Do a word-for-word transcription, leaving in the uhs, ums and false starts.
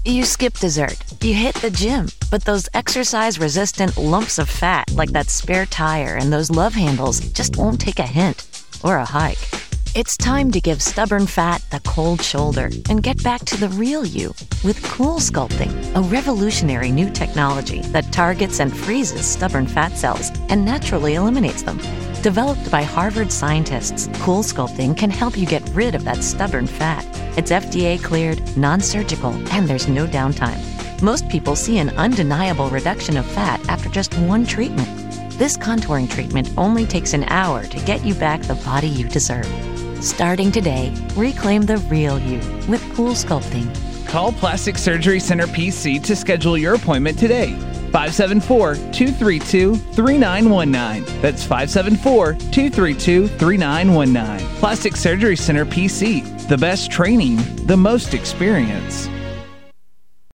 You skip dessert, you hit the gym, but those exercise-resistant lumps of fat like that spare tire and those love handles just won't take a hint or a hike. It's time to give stubborn fat the cold shoulder and get back to the real you with Cool Sculpting, a revolutionary new technology that targets and freezes stubborn fat cells and naturally eliminates them. Developed by Harvard scientists, Cool Sculpting can help you get rid of that stubborn fat. It's F D A cleared, non-surgical, and there's no downtime. Most people see an undeniable reduction of fat after just one treatment. This contouring treatment only takes an hour to get you back the body you deserve. Starting today, reclaim the real you with Cool Sculpting. Call Plastic Surgery Center P C to schedule your appointment today. five seven four, two three two, three nine one nine. That's five seven four, two three two, three nine one nine. Plastic Surgery Center P C. The best training, the most experience.